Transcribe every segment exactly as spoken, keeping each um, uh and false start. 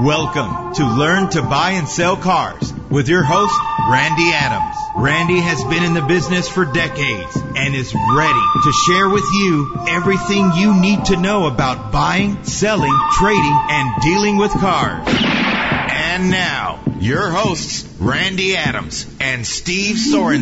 Welcome to Learn to Buy and Sell Cars with your host, Randy Adams. Randy has been in the business for decades and is ready to share with you everything you need to know about buying, selling, trading, and dealing with cars. And now, your hosts, Randy Adams and Steve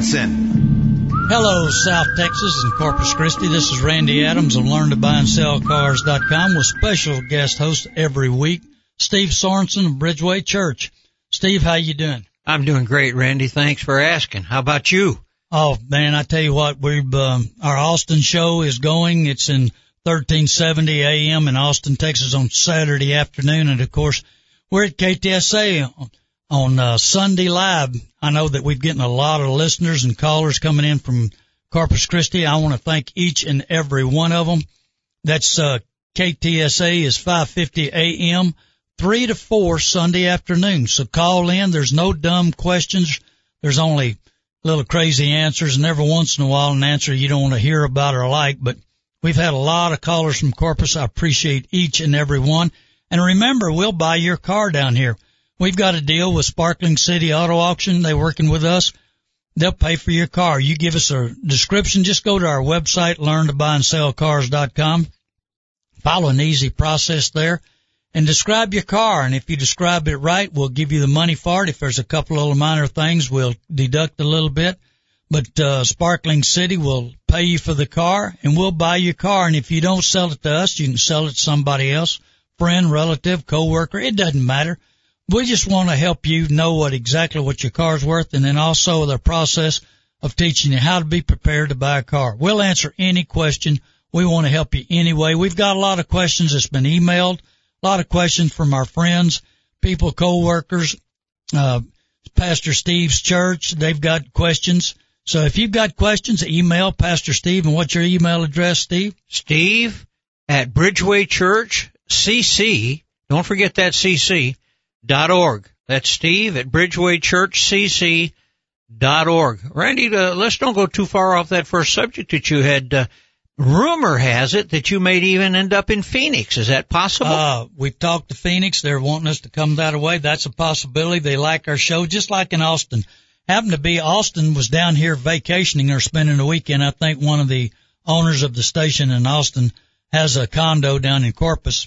Sorensen. Hello, South Texas and Corpus Christi. This is Randy Adams of Learn to Buy and Sell Cars dot com with special guest host every week, Steve Sorensen of Bridgeway Church. Steve, how you doing? I'm doing great, Randy. Thanks for asking. How about you? Oh, man, I tell you what, we've, um, our Austin show is going. It's in thirteen seventy A M in Austin, Texas on Saturday afternoon. And, of course, we're at K T S A on, on uh, Sunday Live. I know that we've getting a lot of listeners and callers coming in from Corpus Christi. I want to thank each and every one of them. That's uh, K T S A is five fifty A M three to four Sunday afternoon. So call in. There's no dumb questions. There's only little crazy answers, and every once in a while an answer you don't want to hear about or like. But we've had a lot of callers from Corpus. I appreciate each and every one. And remember, we'll buy your car down here. We've got a deal with Sparkling City Auto Auction. They're working with us. They'll pay for your car. You give us a description. Just go to our website, learn to buy and sell cars dot com. Follow an easy process there. And describe your car, and if you describe it right, we'll give you the money for it. If there's a couple of minor things, we'll deduct a little bit. But uh Sparkling City will pay you for the car, and we'll buy your car. And if you don't sell it to us, you can sell it to somebody else, friend, relative, coworker. It doesn't matter. We just want to help you know what exactly what your car's worth, and then also the process of teaching you how to be prepared to buy a car. We'll answer any question. We want to help you anyway. We've got a lot of questions that's been emailed. A lot of questions from our friends, people, co-workers, uh, Pastor Steve's church. They've got questions. So if you've got questions, email Pastor Steve. And what's your email address, Steve? Steve at Bridgeway Church, C C, don't forget that C C, dot org. That's Steve at Bridgeway Church, C C, dot org. Randy, uh, let's don't go too far off that first subject that you had. Uh, Rumor has it that you may even end up in Phoenix. Is that possible? Uh, we've talked to Phoenix. They're wanting us to come that way. That's a possibility. They like our show, just like in Austin. Happened to be Austin was down here vacationing or spending the weekend. I think one of the owners of the station in Austin has a condo down in Corpus.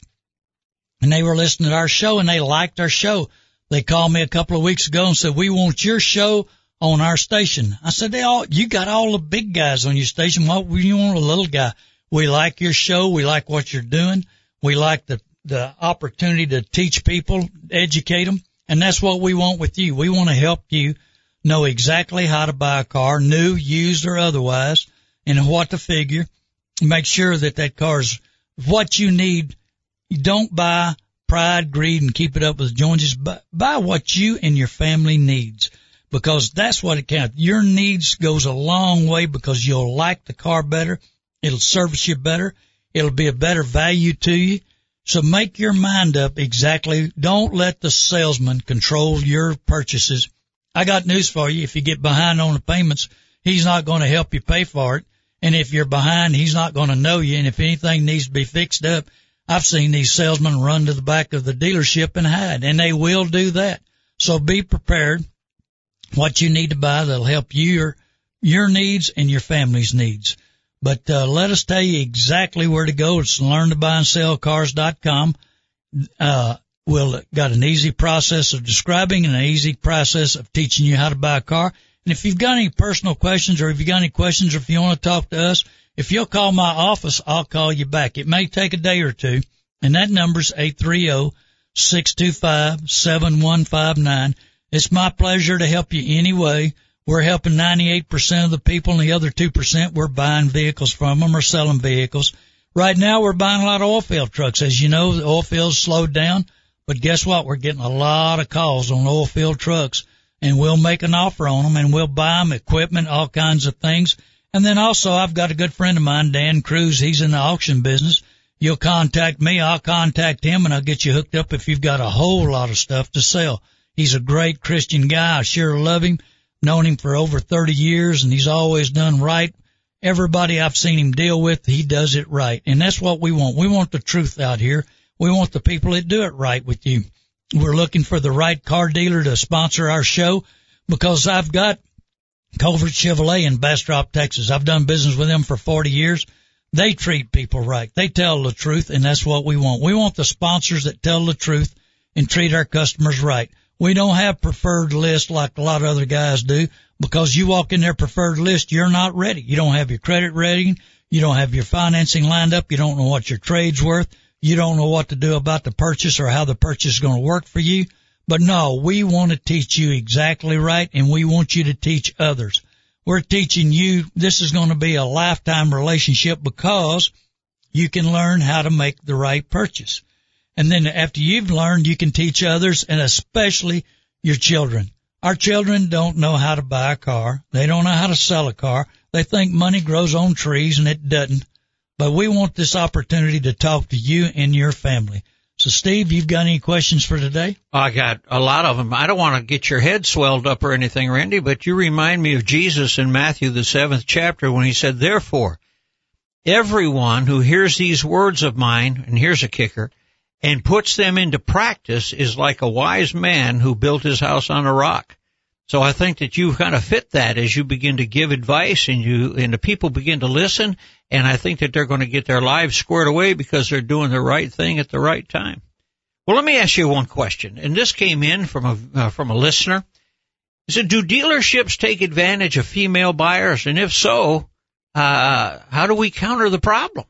And they were listening to our show, and they liked our show. They called me a couple of weeks ago and said, we want your show on our station. I said, they all, you got all the big guys on your station. Why would you want a little guy? We like your show. We like what you're doing. We like the, the opportunity to teach people, educate them. And that's what we want with you. We want to help you know exactly how to buy a car, new, used, or otherwise, and what to figure. Make sure that that car's what you need. You don't buy pride, greed, and keep it up with Joneses. Buy, buy what you and your family needs. Because that's what it counts. Your needs goes a long way because you'll like the car better. It'll service you better. It'll be a better value to you. So make your mind up exactly. Don't let the salesman control your purchases. I got news for you. If you get behind on the payments, he's not going to help you pay for it. And if you're behind, he's not going to know you. And if anything needs to be fixed up, I've seen these salesmen run to the back of the dealership and hide. And they will do that. So be prepared. What you need to buy that'll help your your needs and your family's needs. But uh, let us tell you exactly where to go. It's learn to buy and sell cars dot com. Uh, we'll got an easy process of describing and an easy process of teaching you how to buy a car. And if you've got any personal questions, or if you've got any questions, or if you want to talk to us, if you'll call my office, I'll call you back. It may take a day or two, and that number's eight three zero, six two five, seven one five nine. It's my pleasure to help you anyway. We're helping ninety-eight percent of the people, and the other two percent we're buying vehicles from them or selling vehicles. Right now we're buying a lot of oil field trucks. As you know, the oil field's slowed down, but guess what? We're getting a lot of calls on oil field trucks, and we'll make an offer on them, and we'll buy them equipment, all kinds of things. And then also I've got a good friend of mine, Dan Cruz. He's in the auction business. You'll contact me, I'll contact him, and I'll get you hooked up if you've got a whole lot of stuff to sell. He's a great Christian guy. I sure love him. Known him for over thirty years, and he's always done right. Everybody I've seen him deal with, he does it right. And that's what we want. We want the truth out here. We want the people that do it right with you. we're looking for the right car dealer to sponsor our show, because I've got Culver Chevrolet in Bastrop, Texas. I've done business with them for forty years. They treat people right. They tell the truth, and that's what we want. We want the sponsors that tell the truth and treat our customers right. We don't have preferred lists like a lot of other guys do, because you walk in their preferred list, you're not ready. You don't have your credit rating. You don't have your financing lined up. You don't know what your trade's worth. You don't know what to do about the purchase or how the purchase is going to work for you. But no, we want to teach you exactly right, and we want you to teach others. We're teaching you this is going to be a lifetime relationship, because you can learn how to make the right purchase. And then after you've learned, you can teach others, and especially your children. Our children don't know how to buy a car. They don't know how to sell a car. They think money grows on trees, and it doesn't. But we want this opportunity to talk to you and your family. So, Steve, you've got any questions for today? I got a lot of them. I don't want to get your head swelled up or anything, Randy, but you remind me of Jesus in Matthew, the seventh chapter, when he said, "Therefore, everyone who hears these words of mine," and here's a kicker, "and puts them into practice is like a wise man who built his house on a rock." So I think that you kind of fit that as you begin to give advice, and you and the people begin to listen, and I think that they're going to get their lives squared away because they're doing the right thing at the right time. Well, let me ask you one question, and this came in from a uh, from a listener. He said, "Do dealerships take advantage of female buyers, and if so, uh, how do we counter the problem?"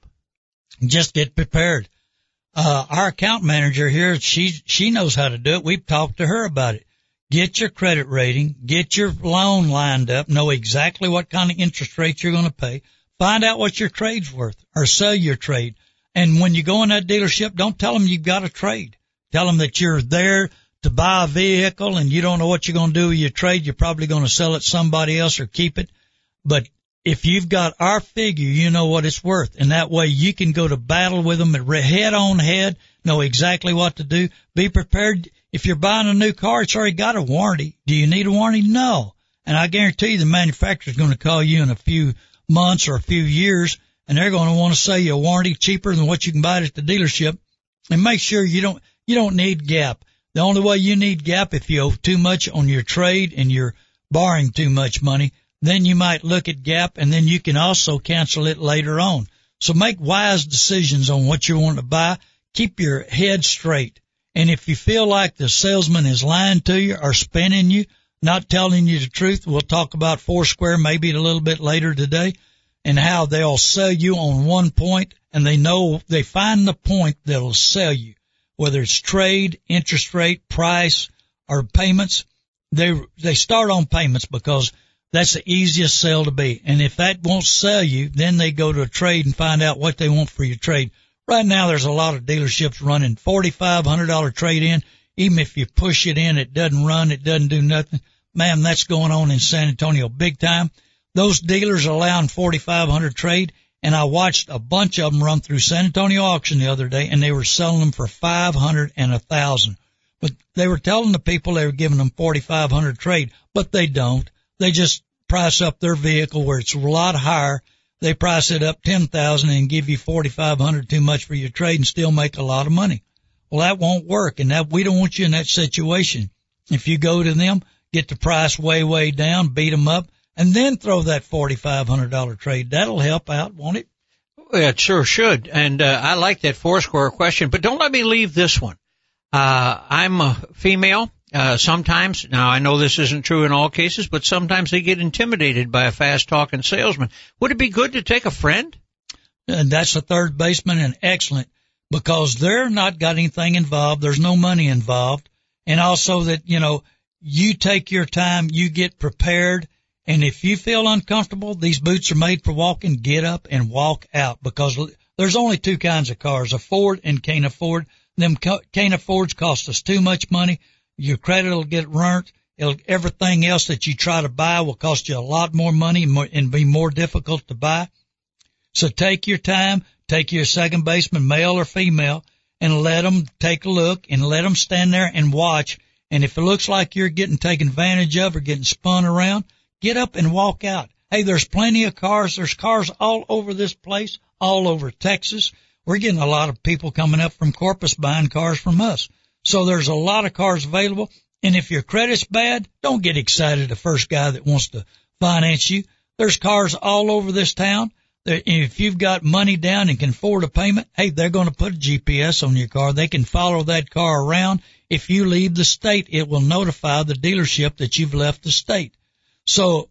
Just get prepared. Uh, our account manager here, she, she knows how to do it. We've talked to her about it. Get your credit rating, get your loan lined up, know exactly what kind of interest rate you're going to pay, find out what your trade's worth, or sell your trade. And when you go in that dealership, don't tell them you've got a trade. Tell them that you're there to buy a vehicle and you don't know what you're going to do with your trade. You're probably going to sell it to somebody else or keep it. But if you've got our figure, you know what it's worth. And that way you can go to battle with them head on head, know exactly what to do. Be prepared. If you're buying a new car, it's already got a warranty. Do you need a warranty? No. And I guarantee you the manufacturer's going to call you in a few months or a few years, and they're going to want to sell you a warranty cheaper than what you can buy it at the dealership. And make sure you don't, you don't need gap. The only way you need gap if you owe too much on your trade and you're borrowing too much money, then you might look at gap, and then you can also cancel it later on. So make wise decisions on what you want to buy. Keep your head straight. And if you feel like the salesman is lying to you or spinning you, not telling you the truth, we'll talk about Foursquare maybe a little bit later today, and how they'll sell you on one point, and they know, they find the point that'll sell you. Whether it's trade, interest rate, price, or payments, they, they start on payments because that's the easiest sell to be. And if that won't sell you, then they go to a trade and find out what they want for your trade. Right now, there's a lot of dealerships running forty-five hundred dollars trade-in. Even if you push it in, it doesn't run, it doesn't do nothing. Man, that's going on in San Antonio big time. Those dealers are allowing forty-five hundred trade, and I watched a bunch of them run through San Antonio auction the other day, and they were selling them for five hundred and one thousand. But they were telling the people they were giving them forty-five hundred trade, but they don't. They just price up their vehicle where it's a lot higher. They price it up ten thousand and give you forty-five hundred too much for your trade and still make a lot of money. Well, that won't work, and that we don't want you in that situation. If you go to them, get the price way, way down, beat them up, and then throw that forty-five hundred dollars trade. That'll help out, won't it? Well, it sure should, and uh, I like that Foursquare question, but don't let me leave this one. Uh, I'm a female. Uh, sometimes, now I know this isn't true in all cases, but sometimes they get intimidated by a fast-talking salesman. Would it be good to take a friend? And that's a third baseman, and excellent, because they're not got anything involved. There's no money involved. And also that, you know, you take your time, you get prepared, and if you feel uncomfortable, these boots are made for walking, get up and walk out, because there's only two kinds of cars, a Ford and can't afford. Them can't affords cost us too much money. Your credit will get ruined. It'll, everything else that you try to buy will cost you a lot more money and, more, and be more difficult to buy. So take your time, take your second baseman, male or female, and let them take a look and let them stand there and watch. And if it looks like you're getting taken advantage of or getting spun around, get up and walk out. Hey, there's plenty of cars. There's cars all over this place, all over Texas. We're getting a lot of people coming up from Corpus buying cars from us. So there's a lot of cars available. And if your credit's bad, don't get excited the first guy that wants to finance you. There's cars all over this town. If you've got money down and can afford a payment, hey, they're going to put a G P S on your car. They can follow that car around. If you leave the state, it will notify the dealership that you've left the state. So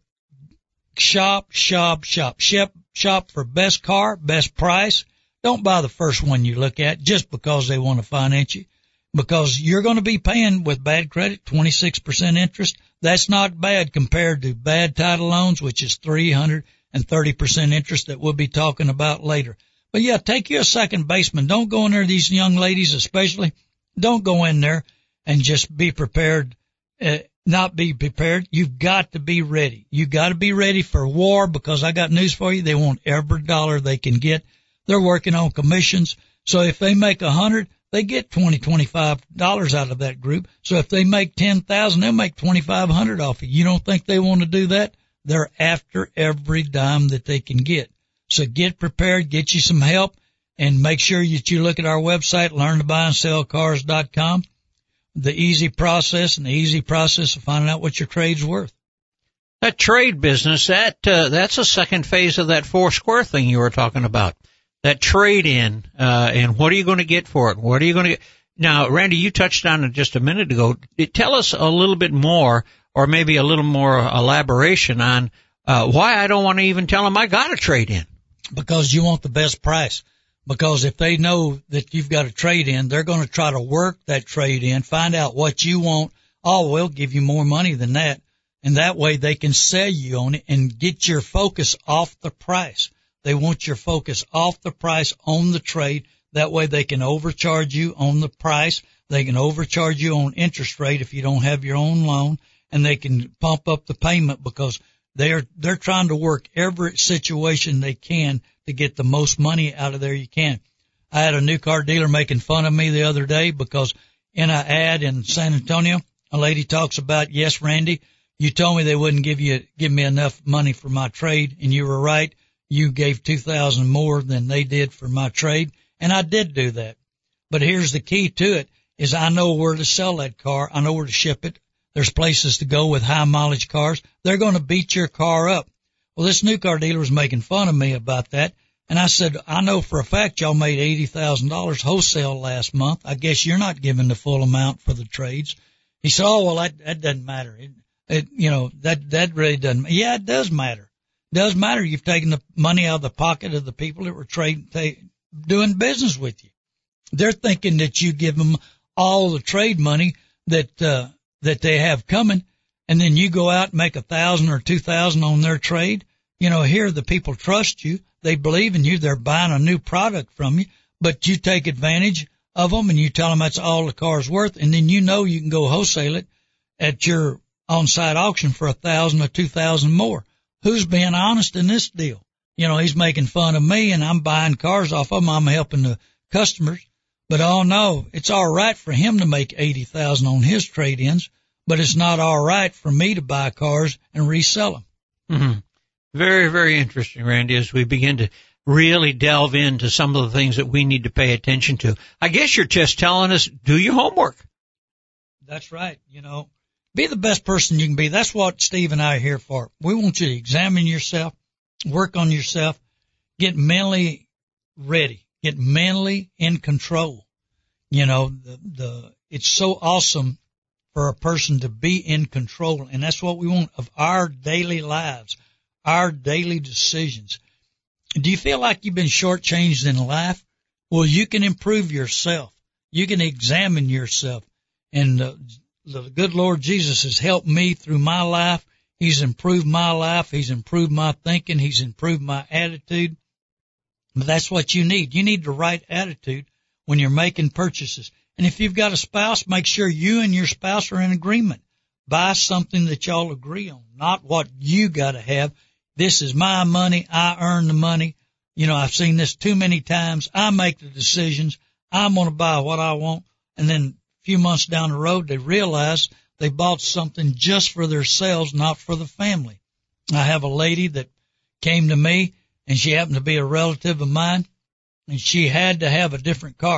shop, shop, shop, shop, shop for best car, best price. Don't buy the first one you look at just because they want to finance you, because you're going to be paying with bad credit twenty-six percent interest. That's not bad compared to bad title loans, which is three hundred thirty percent interest that we'll be talking about later. But yeah, take you a second baseman. Don't go in there, these young ladies especially, don't go in there and just be prepared, uh, not be prepared. You've got to be ready. You've got to be ready for war, because I got news for you. They want every dollar they can get. They're working on commissions. So if they make a hundred, they get twenty, twenty-five dollars out of that group. So if they make ten thousand, they'll make twenty-five hundred off of you. You don't think they want to do that? They're after every dime that they can get. So get prepared, get you some help, and make sure that you look at our website, learn to buy and sell cars dot com. The easy process and the easy process of finding out what your trade's worth. That trade business, that uh, that's a second phase of that four square thing you were talking about. That trade in, uh, and what are you going to get for it? What are you going to get? Now, Randy, you touched on it just a minute ago. Tell us a little bit more, or maybe a little more elaboration on uh, why I don't want to even tell them I got a trade in. Because you want the best price. Because if they know that you've got a trade in, they're going to try to work that trade in, find out what you want. Oh, we'll give you more money than that. And that way they can sell you on it and get your focus off the price. They want your focus off the price on the trade. That way they can overcharge you on the price. They can overcharge you on interest rate if you don't have your own loan, and they can pump up the payment, because they're, they're trying to work every situation they can to get the most money out of there you can. I had a new car dealer making fun of me the other day because in an ad in San Antonio, a lady talks about, yes, Randy, you told me they wouldn't give you, give me enough money for my trade, and you were right. You gave two thousand more than they did for my trade, and I did do that. But here's the key to it, is I know where to sell that car. I know where to ship it. There's places to go with high mileage cars. They're going to beat your car up. Well, this new car dealer was making fun of me about that. And I said, I know for a fact y'all made eighty thousand dollars wholesale last month. I guess you're not giving the full amount for the trades. He said, oh, well, that, that doesn't matter. It, it, you know, that, that really doesn't, yeah, it does matter. It does matter. You've taken the money out of the pocket of the people that were trading, doing business with you. They're thinking that you give them all the trade money that, uh, that they have coming, and then you go out and make a thousand or two thousand on their trade. You know, here the people trust you. They believe in you. They're buying a new product from you, but you take advantage of them and you tell them that's all the car's worth. And then you know you can go wholesale it at your on-site auction for a thousand or two thousand more. Who's being honest in this deal? You know, he's making fun of me and I'm buying cars off of him. I'm helping the customers. But oh no, it's all right for him to make eighty thousand on his trade-ins, but it's not all right for me to buy cars and resell them. Mm-hmm. Very, very interesting, Randy, as we begin to really delve into some of the things that we need to pay attention to. I guess you're just telling us, do your homework. That's right. You know, be the best person you can be. That's what Steve and I are here for. We want you to examine yourself, work on yourself, get mentally ready, get mentally in control. You know, the, the, it's so awesome for a person to be in control, and that's what we want of our daily lives, our daily decisions. Do you feel like you've been shortchanged in life? Well, you can improve yourself. You can examine yourself. And uh, the good Lord Jesus has helped me through my life. He's improved my life. He's improved my thinking. He's improved my attitude. But that's what you need. You need the right attitude when you're making purchases. And if you've got a spouse, make sure you and your spouse are in agreement. Buy something that y'all agree on, not what you got to have. This is my money. I earn the money. You know, I've seen this too many times. I make the decisions. I'm going to buy what I want. And then a few months down the road, they realize they bought something just for themselves, not for the family. I have a lady that came to me, and she happened to be a relative of mine, and she had to have a different car.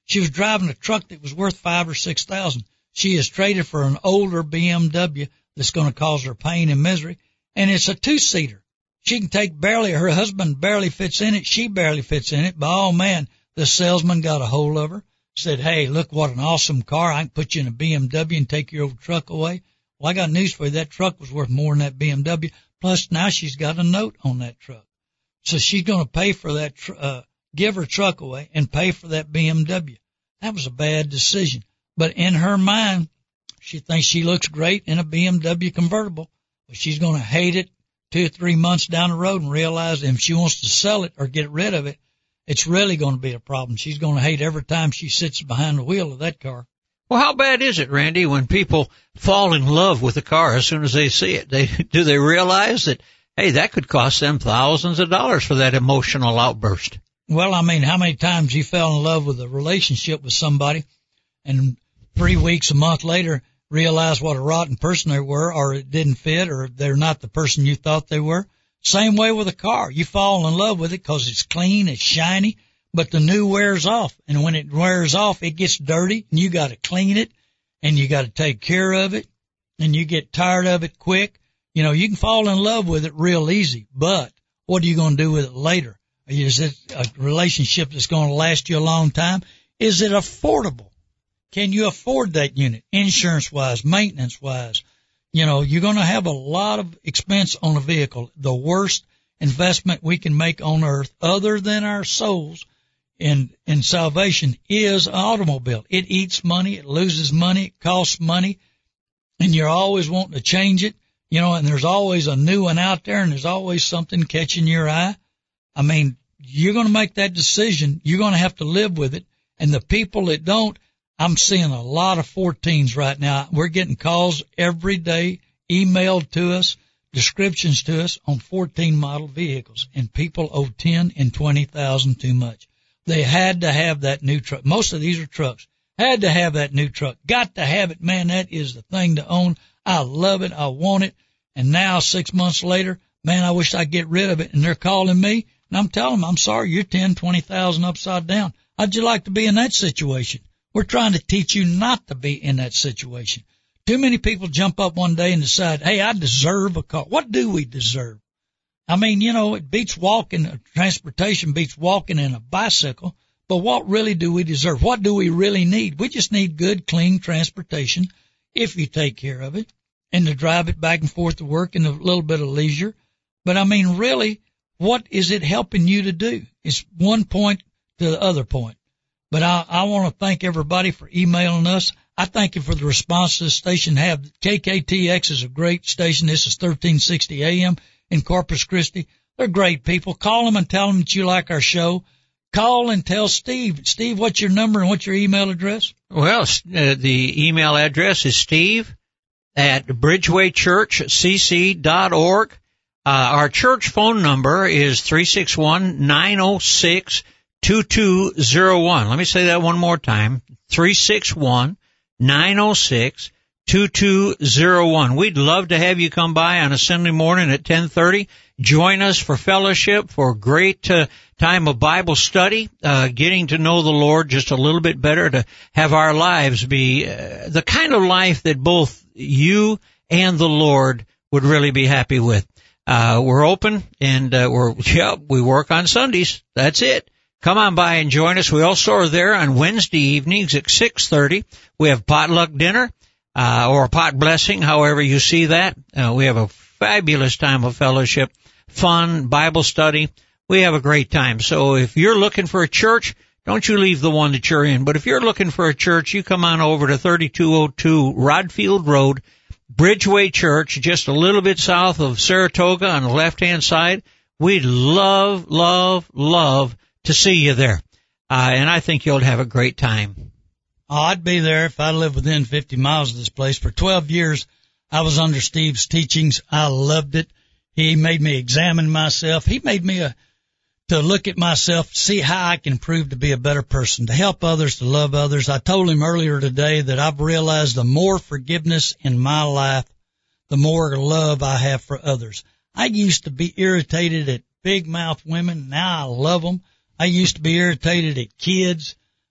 She was driving a truck that was worth five or six thousand. She is traded for an older B M W that's going to cause her pain and misery, and it's a two-seater. She can take barely, her husband barely fits in it, she barely fits in it, but oh man, the salesman got a hold of her, said, hey, look what an awesome car, I can put you in a B M W and take your old truck away. Well, I got news for you, that truck was worth more than that B M W, plus now she's got a note on that truck. So she's going to pay for that, tr- uh, give her truck away and pay for that B M W. That was a bad decision. But in her mind, she thinks she looks great in a B M W convertible, but she's going to hate it two or three months down the road and realize if she wants to sell it or get rid of it, it's really going to be a problem. She's going to hate every time she sits behind the wheel of that car. Well, how bad is it, Randy, when people fall in love with a car as soon as they see it? They, do they realize that, hey, that could cost them thousands of dollars for that emotional outburst? Well, I mean, how many times you fell in love with a relationship with somebody and three weeks, a month later, realize what a rotten person they were, or it didn't fit, or they're not the person you thought they were? Same way with a car. You fall in love with it because it's clean, it's shiny, but the new wears off. And when it wears off, it gets dirty, and you got to clean it, and you got to take care of it, and you get tired of it quick. You know, you can fall in love with it real easy, but what are you going to do with it later? Is it a relationship that's going to last you a long time? Is it affordable? Can you afford that unit, insurance-wise, maintenance-wise? You know, you're going to have a lot of expense on a vehicle. The worst investment we can make on earth, other than our souls in, in salvation, is an automobile. It eats money, it loses money, it costs money, and you're always wanting to change it, you know, and there's always a new one out there, and there's always something catching your eye. I mean, you're going to make that decision. You're going to have to live with it, and the people that don't, I'm seeing a lot of fourteens right now. We're getting calls every day, emailed to us, descriptions to us on fourteen model vehicles, and people owe ten and twenty thousand too much. They had to have that new truck. Most of these are trucks. Had to have that new truck. Got to have it, man. That is the thing to own. I love it. I want it. And now, six months later, man, I wish I'd get rid of it. And they're calling me, and I'm telling them, I'm sorry, you're ten, twenty thousand upside down. How'd you like to be in that situation? We're trying to teach you not to be in that situation. Too many people jump up one day and decide, hey, I deserve a car. What do we deserve? I mean, you know, it beats walking, transportation beats walking in a bicycle, but what really do we deserve? What do we really need? We just need good, clean transportation if you take care of it, and to drive it back and forth to work and a little bit of leisure. But I mean, really, what is it helping you to do? It's one point to the other point. But I, I want to thank everybody for emailing us. I thank you for the response this station have. K K T X is a great station. This is thirteen sixty A M in Corpus Christi. They're great people. Call them and tell them that you like our show. Call and tell Steve. Steve, what's your number and what's your email address? Well, uh, the email address is steve at bridgeway church c c dot org. Uh, our church phone number is three six one, nine oh six, two two oh one. Let me say that one more time. three six one, nine oh six, two two oh one. We'd love to have you come by on a Sunday morning at ten thirty. Join us for fellowship, for a great uh, time of Bible study, uh, getting to know the Lord just a little bit better, to have our lives be uh, the kind of life that both you and the Lord would really be happy with. Uh, we're open, and uh, we're yeah, we work on Sundays. That's it. Come on by and join us. We also are there on Wednesday evenings at six thirty. We have potluck dinner, uh, or pot blessing, however you see that. Uh, we have a fabulous time of fellowship, fun, Bible study. We have a great time. So if you're looking for a church, don't you leave the one that you're in. But if you're looking for a church, you come on over to thirty-two oh two Rodfield Road, Bridgeway Church, just a little bit south of Saratoga on the left-hand side. We'd love, love, love to see you there. Uh, and I think you'll have a great time. Oh, I'd be there if I lived within fifty miles of this place. For twelve years, I was under Steve's teachings. I loved it. He made me examine myself. He made me a, to look at myself, see how I can improve to be a better person, to help others, to love others. I told him earlier today that I've realized the more forgiveness in my life, the more love I have for others. I used to be irritated at big mouth women. Now I love them. I used to be irritated at kids,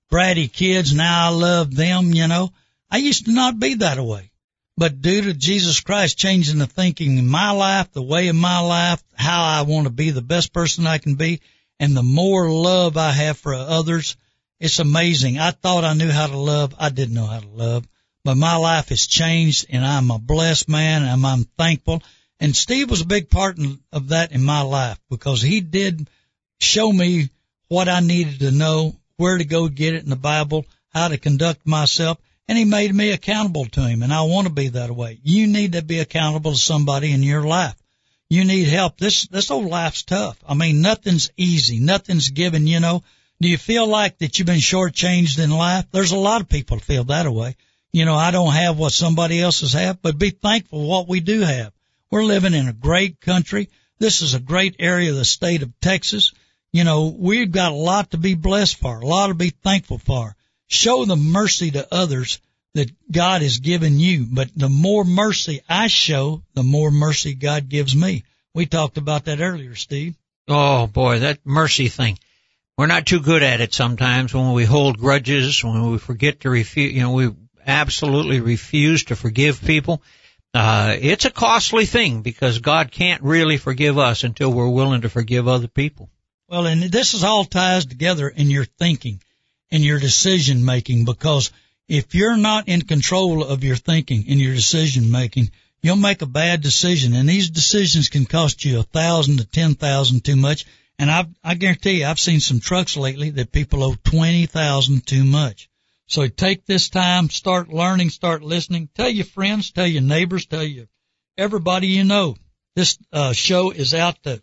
bratty kids. Now I love them, you know. I used to not be that way. But due to Jesus Christ changing the thinking in my life, the way of my life, how I want to be the best person I can be, and the more love I have for others, it's amazing. I thought I knew how to love. I didn't know how to love. But my life has changed, and I'm a blessed man, and I'm thankful. And Steve was a big part of that in my life because he did show me what I needed to know, where to go get it in the Bible, how to conduct myself, and he made me accountable to him, and I want to be that way. You need to be accountable to somebody in your life. You need help. This this old life's tough. I mean, nothing's easy. Nothing's given, you know. Do you feel like that you've been shortchanged in life? There's a lot of people feel that way. You know, I don't have what somebody else's have, but be thankful for what we do have. We're living in a great country. This is a great area of the state of Texas. You know, we've got a lot to be blessed for, a lot to be thankful for. Show the mercy to others that God has given you, but the more mercy I show, the more mercy God gives me. We talked about that earlier, Steve. Oh, boy, that mercy thing. We're not too good at it sometimes when we hold grudges, when we forget to refuse, you know, we absolutely refuse to forgive people. Uh, it's a costly thing because God can't really forgive us until we're willing to forgive other people. Well, and this is all ties together in your thinking, in your decision making, because if you're not in control of your thinking and your decision making, you'll make a bad decision, and these decisions can cost you a thousand to ten thousand too much. And I, I guarantee you, I've seen some trucks lately that people owe twenty thousand too much. So take this time, start learning, start listening. Tell your friends, tell your neighbors, tell you everybody you know. This uh, show is out to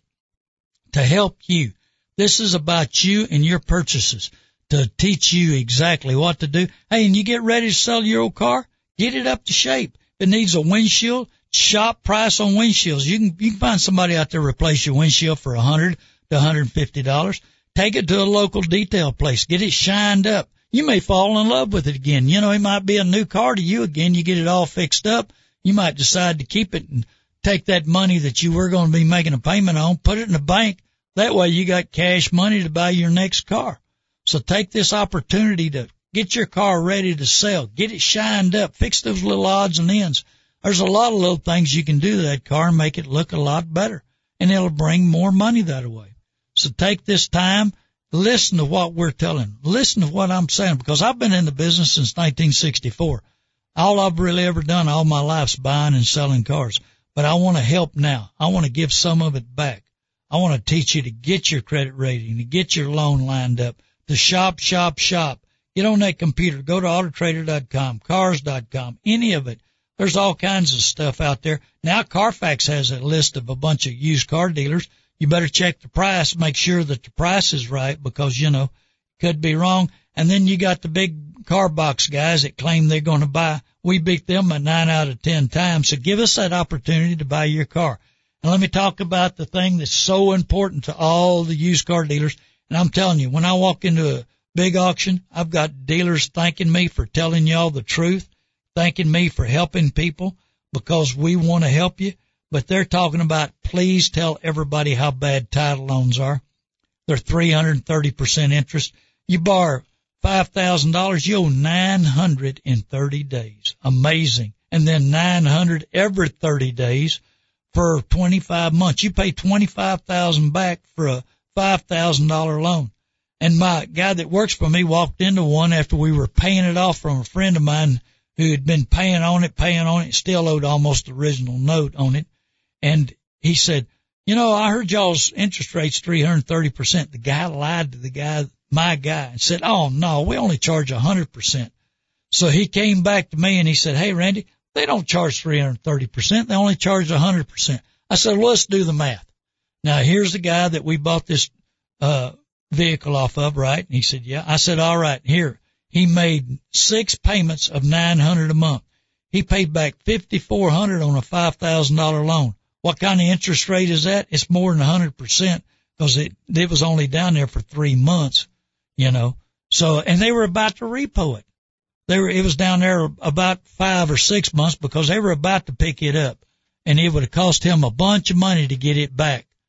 to help you. This is about you and your purchases, to teach you exactly what to do. Hey, and you get ready to sell your old car, get it up to shape. If it needs a windshield, shop price on windshields. You can you can find somebody out there to replace your windshield for a hundred to a hundred and fifty dollars. Take it to a local detail place. Get it shined up. You may fall in love with it again. You know, it might be a new car to you again. You get it all fixed up. You might decide to keep it and take that money that you were going to be making a payment on, put it in the bank. That way you got cash money to buy your next car. So take this opportunity to get your car ready to sell. Get it shined up. Fix those little odds and ends. There's a lot of little things you can do to that car and make it look a lot better. And it'll bring more money that way. So take this time. Listen to what we're telling. Listen to what I'm saying, because I've been in the business since nineteen sixty-four. All I've really ever done all my life is buying and selling cars. But I want to help now. I want to give some of it back. I want to teach you to get your credit rating, to get your loan lined up, to shop, shop, shop. Get on that computer. Go to auto trader dot com, cars dot com, any of it. There's all kinds of stuff out there. Now Carfax has a list of a bunch of used car dealers. You better check the price, make sure that the price is right, because, you know, could be wrong. And then you got the big car box guys that claim they're going to buy. We beat them at nine out of ten times. So give us that opportunity to buy your car. And let me talk about the thing that's so important to all the used car dealers. And I'm telling you, when I walk into a big auction, I've got dealers thanking me for telling y'all the truth, thanking me for helping people, because we want to help you. But they're talking about, please tell everybody how bad title loans are. They're three hundred thirty percent interest. You borrow five thousand dollars, you owe nine hundred thirty days. Amazing. And then nine hundred every thirty days for twenty-five months. You pay twenty-five thousand back for a five thousand dollars loan. And my guy that works for me walked into one after we were paying it off from a friend of mine who had been paying on it, paying on it, still owed almost the original note on it. And he said, you know, I heard y'all's interest rate's three hundred thirty percent. The guy lied to the guy, my guy, and said, oh, no, we only charge one hundred percent. So he came back to me and he said, hey, Randy, they don't charge three hundred thirty percent. They only charge one hundred percent. I said, well, let's do the math. Now, here's the guy that we bought this uh vehicle off of, right? And he said, yeah. I said, all right, here. He made six payments of nine hundred dollars a month. He paid back five thousand four hundred dollars on a five thousand dollars loan. What kind of interest rate is that? It's more than one hundred percent, because it, it was only down there for three months, you know. So, and they were about to repo it. They were, it was down there about five or six months because they were about to pick it up, and it would have cost him a bunch of money to get it back.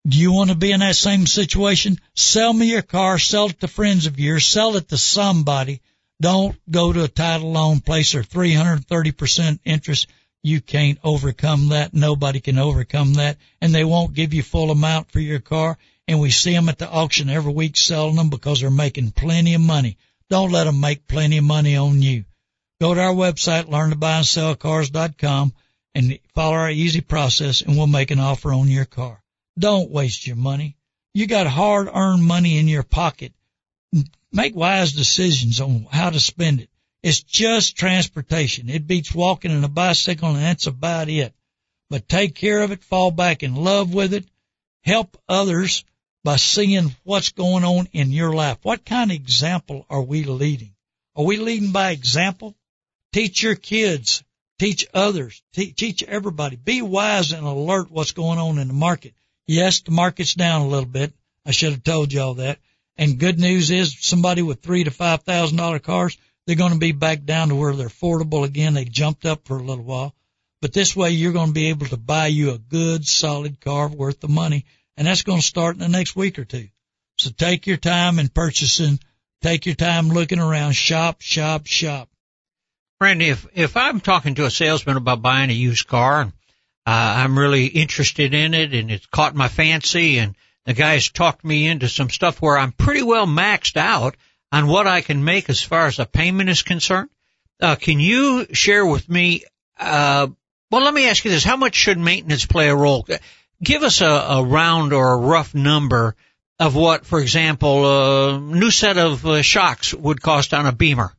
Do you want to be in that same situation? Sell me your car, sell it to friends of yours, sell it to somebody. Don't go to a title loan place or three hundred thirty percent interest. You can't overcome that. Nobody can overcome that. And they won't give you full amount for your car. And we see them at the auction every week selling them because they're making plenty of money. Don't let them make plenty of money on you. Go to our website, learn to buy and sell cars dot com, and follow our easy process, and we'll make an offer on your car. Don't waste your money. You got hard-earned money in your pocket. Make wise decisions on how to spend it. It's just transportation. It beats walking in a bicycle, and that's about it. But take care of it, fall back in love with it, help others by seeing what's going on in your life. What kind of example are we leading? Are we leading by example? Teach your kids. Teach others. Te- teach everybody. Be wise and alert what's going on in the market. Yes, the market's down a little bit. I should have told you all that. And good news is somebody with three to five thousand dollar cars, they're going to be back down to where they're affordable again. They jumped up for a little while. But this way you're going to be able to buy you a good, solid car worth the money. And that's going to start in the next week or two. So take your time in purchasing. Take your time looking around. Shop, shop, shop. Randy, if, if I'm talking to a salesman about buying a used car, and uh, I'm really interested in it and it's caught my fancy, and the guy's talked me into some stuff where I'm pretty well maxed out on what I can make as far as a payment is concerned, uh, can you share with me, uh, well, let me ask you this. How much should maintenance play a role? Give us a, a round or a rough number of what, for example, a new set of uh, shocks would cost on a Beamer.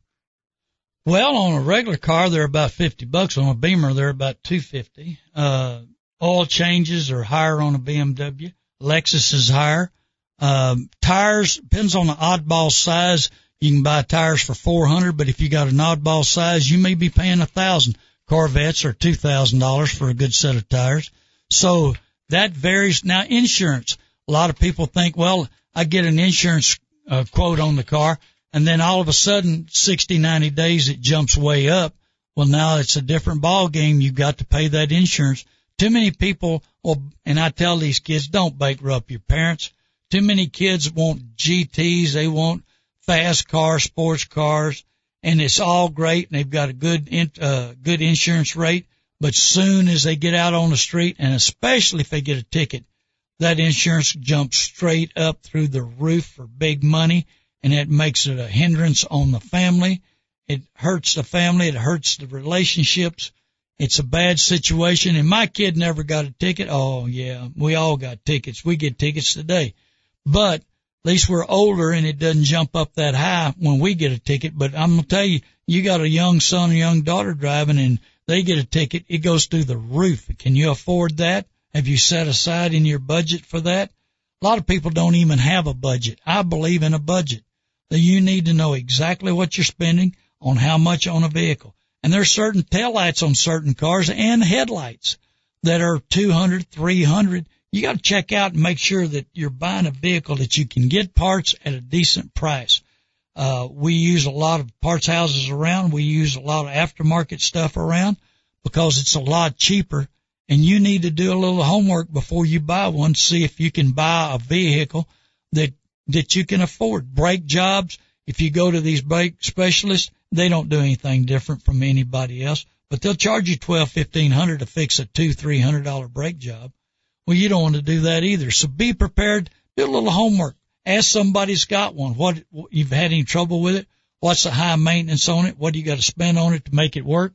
Well, on a regular car, they're about fifty bucks. On a Beamer, they're about two fifty. Uh, oil changes are higher on a B M W. Lexus is higher. Um, tires, depends on the oddball size. You can buy tires for four hundred, but if you got an oddball size, you may be paying a thousand. Corvettes are two thousand dollars for a good set of tires. So that varies. Now, insurance. A lot of people think, well, I get an insurance uh, quote on the car, and then all of a sudden, sixty, ninety days, it jumps way up. Well, now it's a different ball game. You've got to pay that insurance. Too many people, well, and I tell these kids, don't bankrupt your parents. Too many kids want G Ts. They want fast cars, sports cars, and it's all great, and they've got a good in, uh, good insurance rate. But soon as they get out on the street, and especially if they get a ticket, that insurance jumps straight up through the roof for big money, and it makes it a hindrance on the family. It hurts the family. It hurts the relationships. It's a bad situation. And my kid never got a ticket. Oh, yeah, we all got tickets. We get tickets today. But at least we're older, and it doesn't jump up that high when we get a ticket. But I'm going to tell you, you got a young son or young daughter driving, and they get a ticket, it goes through the roof. Can you afford that? Have you set aside in your budget for that? A lot of people don't even have a budget. I believe in a budget. That you need to know exactly what you're spending on how much on a vehicle. And there's certain taillights on certain cars and headlights that are two hundred, three hundred. You got to check out and make sure that you're buying a vehicle that you can get parts at a decent price. Uh, we use a lot of parts houses around. We use a lot of aftermarket stuff around because it's a lot cheaper. And you need to do a little homework before you buy one. See if you can buy a vehicle that, that you can afford. Brake jobs. If you go to these brake specialists, they don't do anything different from anybody else, but they'll charge you twelve, fifteen hundred to fix a two, three hundred dollar brake job. Well, you don't want to do that either. So be prepared. Do a little homework. Ask somebody who's got one. What, you've had any trouble with it? What's the high maintenance on it? What do you got to spend on it to make it work?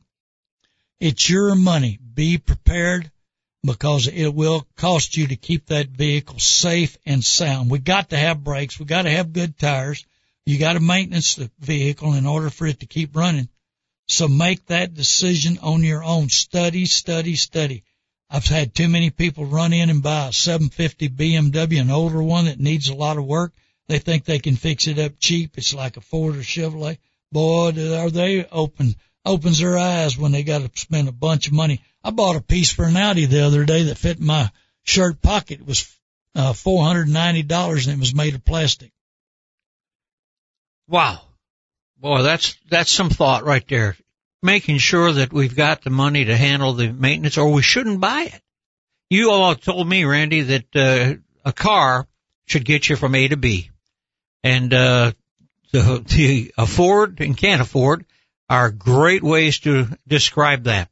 It's your money. Be prepared because it will cost you to keep that vehicle safe and sound. We got to have brakes. We got to have good tires. You got to maintenance the vehicle in order for it to keep running. So make that decision on your own. Study, study, study. I've had too many people run in and buy a seven fifty B M W, an older one that needs a lot of work. They think they can fix it up cheap. It's like a Ford or Chevrolet. Boy, are they open, opens their eyes when they got to spend a bunch of money. I bought a piece for an Audi the other day that fit in my shirt pocket. It was uh, four hundred ninety dollars, and it was made of plastic. Wow. Boy, that's, that's some thought right there. Making sure that we've got the money to handle the maintenance, or we shouldn't buy it. You all told me, Randy, that, uh, a car should get you from A to B. And, uh, the, the afford and can't afford are great ways to describe that.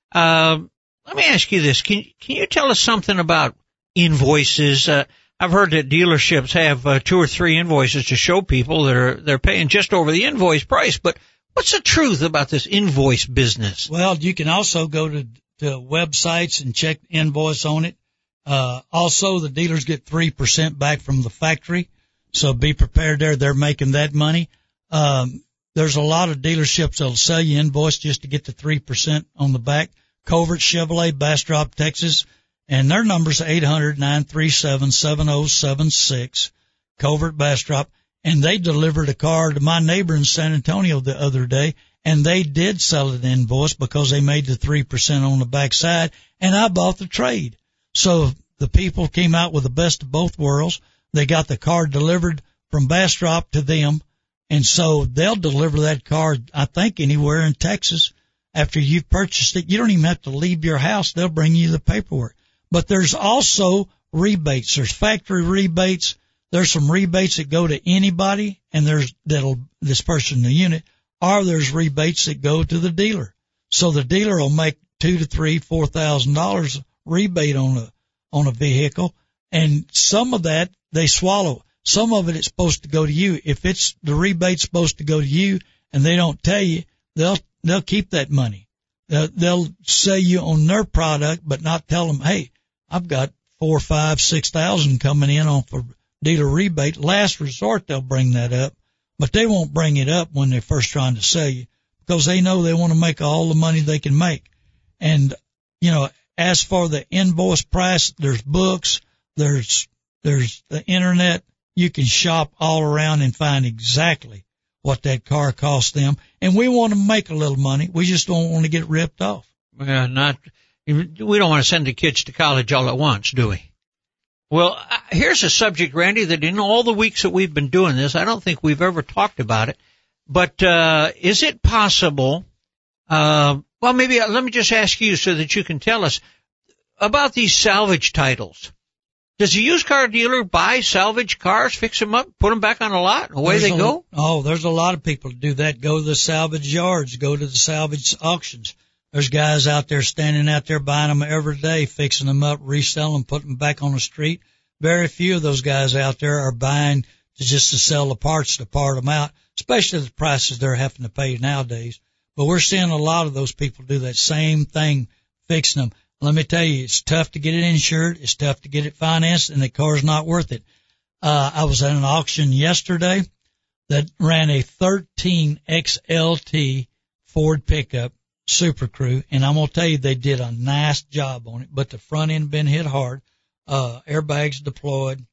Um, let me ask you this. Can, can you tell us something about invoices? Uh, I've heard that dealerships have uh, two or three invoices to show people that are, they're paying just over the invoice price, but what's the truth about this invoice business? Well, you can also go to, to websites and check invoice on it. Uh, also the dealers get three percent back from the factory. So be prepared there. They're making that money. Um, there's a lot of dealerships that'll sell you invoice just to get the three percent on the back. Covert Chevrolet, Bastrop, Texas. And their number's eight hundred, nine three seven, seven oh seven six, Covert Bastrop. And they delivered a car to my neighbor in San Antonio the other day, and they did sell an invoice because they made the three percent on the back side, and I bought the trade. So the people came out with the best of both worlds. They got the car delivered from Bastrop to them, and so they'll deliver that car, I think, anywhere in Texas. After you've purchased it, you don't even have to leave your house. They'll bring you the paperwork. But there's also rebates. There's factory rebates. There's some rebates that go to anybody, and there's that'll disperse in the unit, or there's rebates that go to the dealer. So the dealer will make two to three, four thousand dollars rebate on a on a vehicle, and some of that they swallow. Some of it is supposed to go to you. If it's the rebate's supposed to go to you, and they don't tell you, they'll they'll keep that money. They'll, they'll sell you on their product, but not tell them, hey, I've got four, five, six thousand coming in on for dealer rebate. Last resort, they'll bring that up, but they won't bring it up when they're first trying to sell you because they know they want to make all the money they can make. And, you know, as for the invoice price, there's books, there's, there's the internet. You can shop all around and find exactly what that car cost them. And we want to make a little money. We just don't want to get ripped off. Well, not, we don't want to send the kids to college all at once, do we? Well, here's a subject, Randy, that in all the weeks that we've been doing this, I don't think we've ever talked about it. But uh is it possible, uh, well, maybe let me just ask you so that you can tell us about these salvage titles. Does a used car dealer buy salvage cars, fix them up, put them back on the lot, and away there's they a, go? Oh, there's a lot of people that do that. Go to the salvage yards, go to the salvage auctions. There's guys out there standing out there buying them every day, fixing them up, reselling them, putting them back on the street. Very few of those guys out there are buying to just to sell the parts to part them out, especially the prices they're having to pay nowadays. But we're seeing a lot of those people do that same thing, fixing them. Let me tell you, it's tough to get it insured. It's tough to get it financed, and the car's not worth it. Uh, I was at an auction yesterday that ran a thirteen X L T Ford pickup Super Crew, and I'm going to tell you they did a nice job on it, but the front end been hit hard, uh, airbags deployed,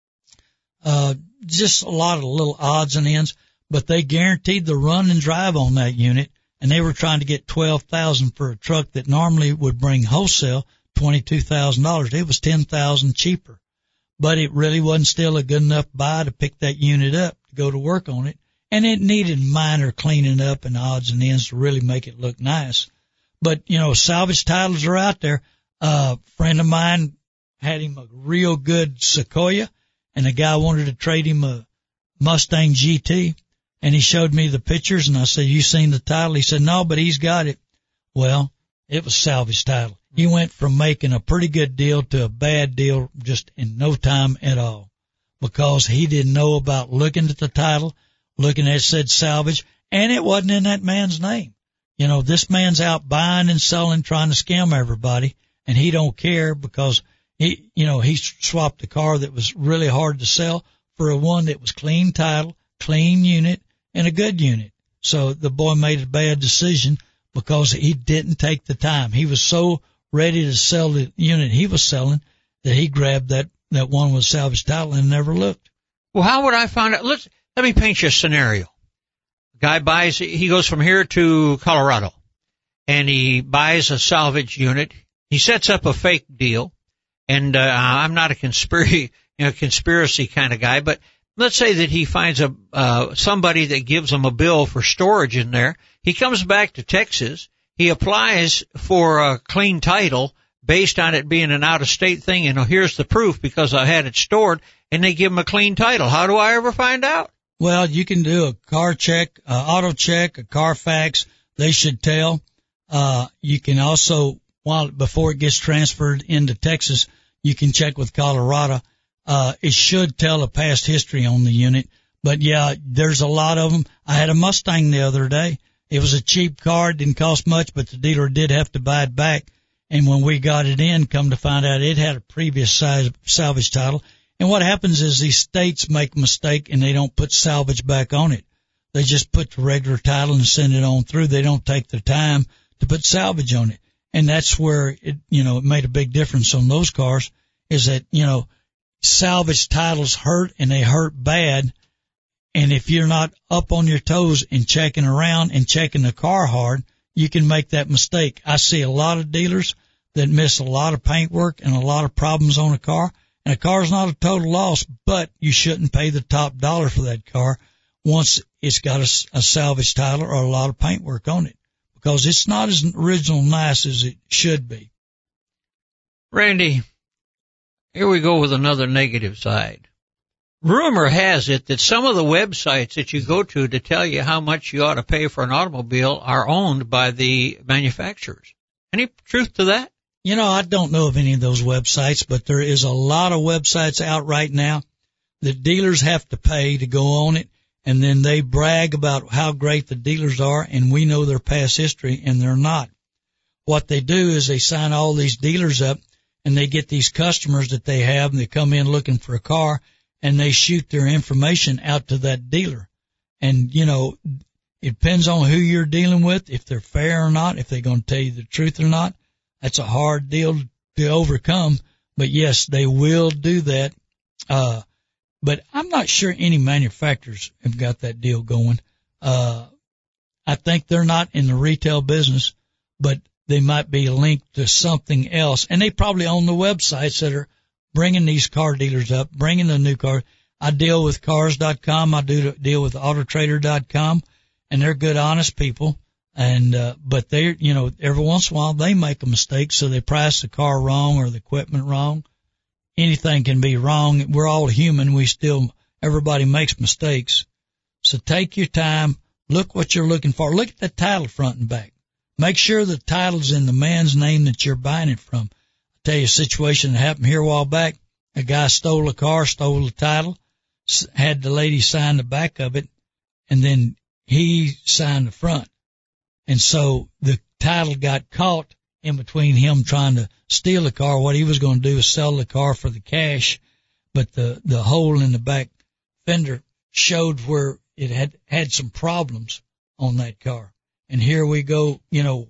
uh, just a lot of little odds and ends, but they guaranteed the run and drive on that unit, and they were trying to get twelve thousand dollars for a truck that normally would bring wholesale twenty-two thousand dollars. It was ten thousand dollars cheaper, but it really wasn't still a good enough buy to pick that unit up to go to work on it. And it needed minor cleaning up and odds and ends to really make it look nice. But, you know, salvage titles are out there. Uh, a friend of mine had him a real good Sequoia, and the guy wanted to trade him a Mustang G T, and he showed me the pictures, and I said, you seen the title? He said, no, but he's got it. Well, it was salvage title. He went from making a pretty good deal to a bad deal just in no time at all because he didn't know about looking at the title, looking at it said salvage, and it wasn't in that man's name. You know, this man's out buying and selling, trying to scam everybody, and he don't care because he, you know, he swapped a car that was really hard to sell for a one that was clean title, clean unit, and a good unit. So the boy made a bad decision because he didn't take the time. He was so ready to sell the unit he was selling that he grabbed that, that one with salvage title and never looked. Well, how would I find out? Let's, Let me paint you a scenario. A guy buys, he goes from here to Colorado, and he buys a salvage unit. He sets up a fake deal, and uh, I'm not a conspiracy, you know, conspiracy kind of guy, but let's say that he finds a uh, somebody that gives him a bill for storage in there. He comes back to Texas. He applies for a clean title based on it being an out-of-state thing, and here's the proof because I had it stored, and they give them a clean title. How do I ever find out? Well, you can do a car check, uh, auto check, a Carfax. They should tell. Uh, you can also, while before it gets transferred into Texas, you can check with Colorado. Uh, it should tell a past history on the unit. But yeah, there's a lot of them. I had a Mustang the other day. It was a cheap car. It didn't cost much, but the dealer did have to buy it back. And when we got it in, come to find out it had a previous size salvage title. And what happens is these states make a mistake and they don't put salvage back on it. They just put the regular title and send it on through. They don't take the time to put salvage on it. And that's where it, you know, it made a big difference on those cars is that, you know, salvage titles hurt and they hurt bad. And if you're not up on your toes and checking around and checking the car hard, you can make that mistake. I see a lot of dealers that miss a lot of paint work and a lot of problems on a car. And a car's not a total loss, but you shouldn't pay the top dollar for that car once it's got a, a salvage title or a lot of paint work on it, because it's not as original nice as it should be. Randy, here we go with another negative side. Rumor has it that some of the websites that you go to to tell you how much you ought to pay for an automobile are owned by the manufacturers. Any truth to that? You know, I don't know of any of those websites, but there is a lot of websites out right now that dealers have to pay to go on it, and then they brag about how great the dealers are, and we know their past history, and they're not. What they do is they sign all these dealers up, and they get these customers that they have, and they come in looking for a car, and they shoot their information out to that dealer. And, you know, it depends on who you're dealing with, if they're fair or not, if they're going to tell you the truth or not. That's a hard deal to overcome, but yes, they will do that. Uh, but I'm not sure any manufacturers have got that deal going. Uh, I think they're not in the retail business, but they might be linked to something else. And they probably own the websites that are bringing these car dealers up, bringing the new car. I deal with cars dot com. I do deal with auto trader dot com, and they're good, honest people. And, uh, but they're, you know, every once in a while they make a mistake, so they price the car wrong or the equipment wrong. Anything can be wrong. We're all human. We still, everybody makes mistakes. So take your time. Look what you're looking for. Look at the title front and back. Make sure the title's in the man's name that you're buying it from. I'll tell you a situation that happened here a while back. A guy stole a car, stole the title, had the lady sign the back of it, and then he signed the front. And so the title got caught in between him trying to steal the car. What he was going to do is sell the car for the cash, but the, the hole in the back fender showed where it had had some problems on that car. And here we go, you know,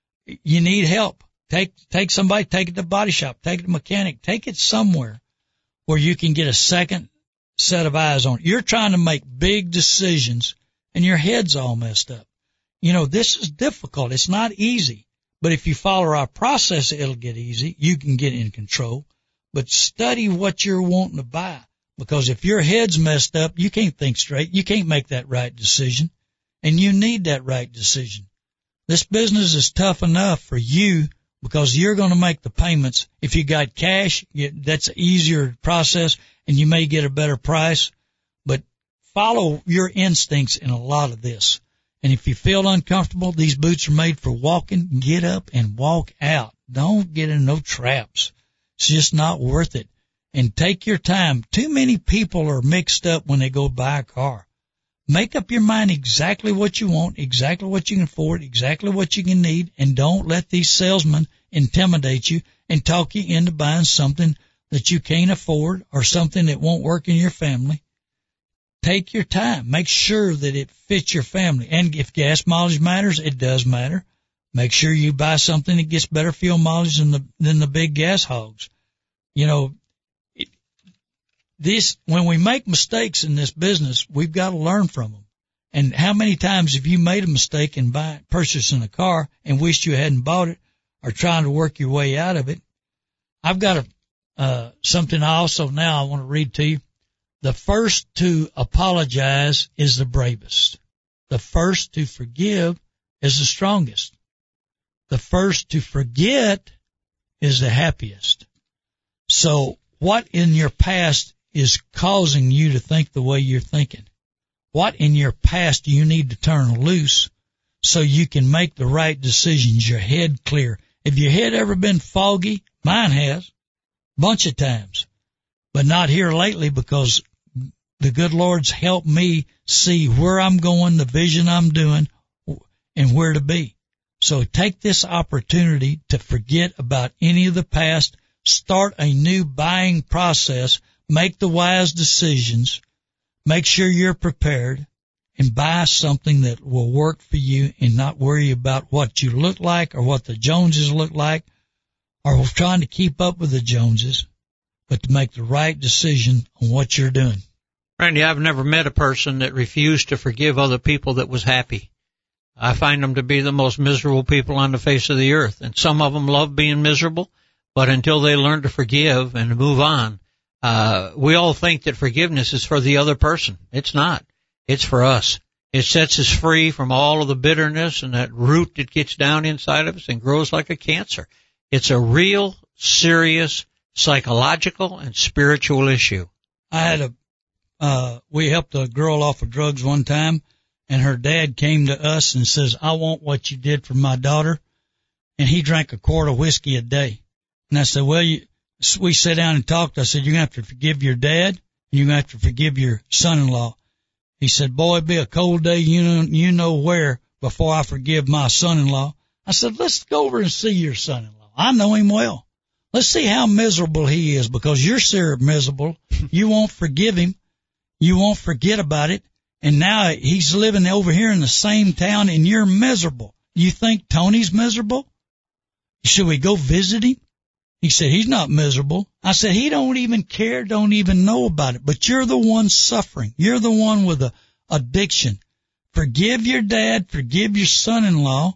you need help. Take, take somebody, take it to the body shop, take it to a mechanic, take it somewhere where you can get a second set of eyes on it. You're trying to make big decisions and your head's all messed up. You know, this is difficult. It's not easy, but if you follow our process, it'll get easy. You can get in control, but study what you're wanting to buy, because if your head's messed up, you can't think straight. You can't make that right decision, and you need that right decision. This business is tough enough for you because you're going to make the payments. If you got cash, that's an easier process, and you may get a better price, but follow your instincts in a lot of this. And if you feel uncomfortable, these boots are made for walking. Get up and walk out. Don't get in no traps. It's just not worth it. And take your time. Too many people are mixed up when they go buy a car. Make up your mind exactly what you want, exactly what you can afford, exactly what you can need, and don't let these salesmen intimidate you and talk you into buying something that you can't afford or something that won't work in your family. Take your time. Make sure that it fits your family. And if gas mileage matters, it does matter. Make sure you buy something that gets better fuel mileage than the, than the big gas hogs. You know, it, this, when we make mistakes in this business, we've got to learn from them. And how many times have you made a mistake in buying, purchasing a car and wished you hadn't bought it or trying to work your way out of it? I've got a, uh, something I also now I want to read to you. The first to apologize is the bravest. The first to forgive is the strongest. The first to forget is the happiest. So what in your past is causing you to think the way you're thinking? What in your past do you need to turn loose so you can make the right decisions, your head clear? Have your head ever been foggy? Mine has, bunch of times, but not here lately because the good Lord's helped me see where I'm going, the vision I'm doing, and where to be. So take this opportunity to forget about any of the past, start a new buying process, make the wise decisions, make sure you're prepared, and buy something that will work for you and not worry about what you look like or what the Joneses look like or trying to keep up with the Joneses, but to make the right decision on what you're doing. Randy, I've never met a person that refused to forgive other people that was happy. I find them to be the most miserable people on the face of the earth, and some of them love being miserable, but until they learn to forgive and move on, uh, we all think that forgiveness is for the other person. It's not. It's for us. It sets us free from all of the bitterness and that root that gets down inside of us and grows like a cancer. It's a real, serious, psychological and spiritual issue. I had a, uh, we helped a girl off of drugs one time, and her dad came to us and says, I want what you did for my daughter. And he drank a quart of whiskey a day. And I said, well, you, we sat down and talked. I said, you're going to have to forgive your dad. And you're going to have to forgive your son-in-law. He said, boy, it'd be a cold day, you know, you know where, before I forgive my son-in-law. I said, let's go over and see your son-in-law. I know him well. Let's see how miserable he is, because you're so miserable. You won't forgive him. You won't forget about it. And now he's living over here in the same town and you're miserable. You think Tony's miserable? Should we go visit him? He said, he's not miserable. I said, he don't even care, don't even know about it. But you're the one suffering. You're the one with the addiction. Forgive your dad, forgive your son-in-law,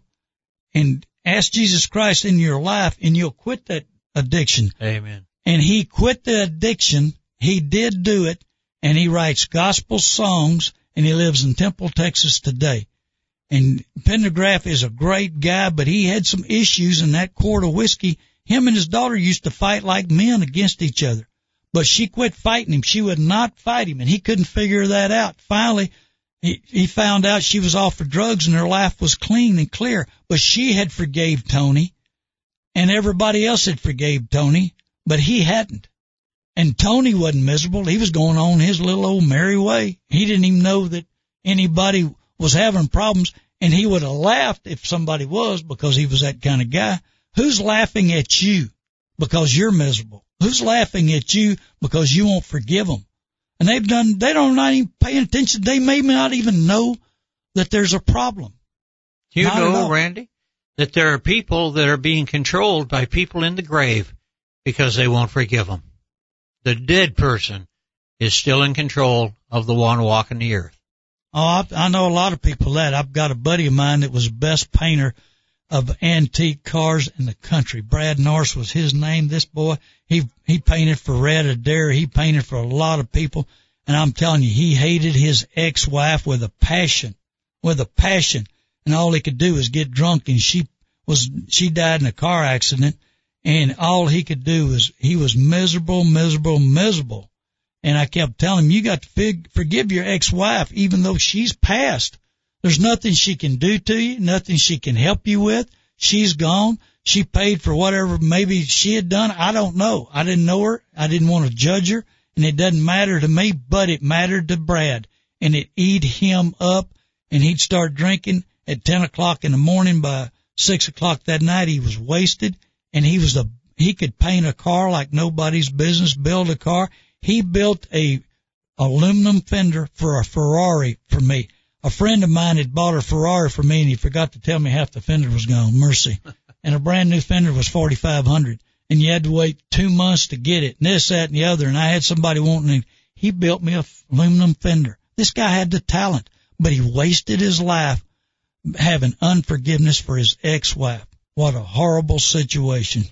and ask Jesus Christ in your life, and you'll quit that addiction. Amen. And he quit the addiction. He did do it, and he writes gospel songs, and he lives in Temple, Texas today. And Pendergraft is a great guy, but he had some issues in that quart of whiskey. Him and his daughter used to fight like men against each other. But she quit fighting him. She would not fight him, and he couldn't figure that out. Finally, he, he found out she was off of drugs and her life was clean and clear. But she had forgave Tony, and everybody else had forgave Tony, but he hadn't. And Tony wasn't miserable. He was going on his little old merry way. He didn't even know that anybody was having problems, and he would have laughed if somebody was, because he was that kind of guy. Who's laughing at you because you're miserable? Who's laughing at you because you won't forgive them? And they've done, they don't not even paying attention. They may not even know that there's a problem. You Not know, Randy, that there are people that are being controlled by people in the grave because they won't forgive them. The dead person is still in control of the one walking the earth. Oh, I, I know a lot of people that. I've got a buddy of mine that was the best painter of antique cars in the country. Brad Norris was his name. This boy, he he painted for Red Adair. He painted for a lot of people. And I'm telling you, he hated his ex-wife with a passion, with a passion. And all he could do was get drunk, and she was, she died in a car accident. And all he could do was, he was miserable, miserable, miserable. And I kept telling him, you got to fig- forgive your ex-wife, even though she's passed. There's nothing she can do to you, nothing she can help you with. She's gone. She paid for whatever maybe she had done. I don't know. I didn't know her. I didn't want to judge her, and it doesn't matter to me, but it mattered to Brad. And it ate him up, and he'd start drinking at ten o'clock in the morning. By six o'clock that night, he was wasted, and he was the, he could paint a car like nobody's business, build a car. He built a aluminum fender for a Ferrari for me. A friend of mine had bought a Ferrari for me, and he forgot to tell me half the fender was gone. Mercy. And a brand new fender was forty-five hundred dollars, and you had to wait two months to get it, and this, that, and the other. And I had somebody wanting it. He built me a aluminum fender. This guy had the talent, but he wasted his life having unforgiveness for his ex-wife. What a horrible situation.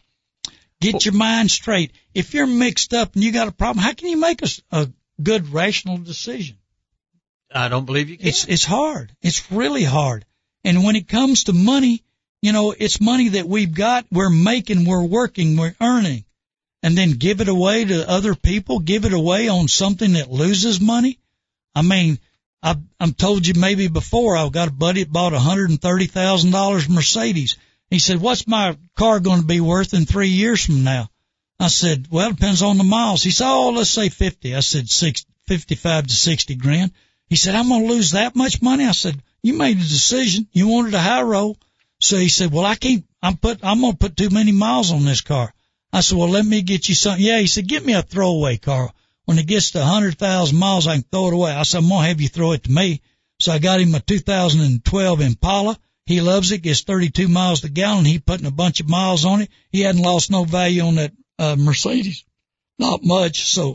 Get your mind straight. If you're mixed up and you got a problem, how can you make a, a good, rational decision? I don't believe you can. It's, it's hard. It's really hard. And when it comes to money, You know, it's money that we've got, we're making, we're working, we're earning. And then give it away to other people, give it away on something that loses money. I mean, I've, I've told you maybe before, I've got a buddy that bought a one hundred thirty thousand dollars Mercedes. He said, what's my car going to be worth in three years from now? I said, well, it depends on the miles. He said, oh, let's say fifty. I said, six, fifty-five to sixty grand. He said, I'm going to lose that much money. I said, you made a decision. You wanted a high roll. So he said, well, I can't, I'm put, I'm going to put too many miles on this car. I said, well, let me get you something. Yeah, he said, get me a throwaway car. When it gets to one hundred thousand miles, I can throw it away. I said, I'm going to have you throw it to me. So I got him a two thousand twelve Impala. He loves it, gets thirty-two miles to the gallon. He putting a bunch of miles on it. He hadn't lost no value on that uh, Mercedes. Not much. So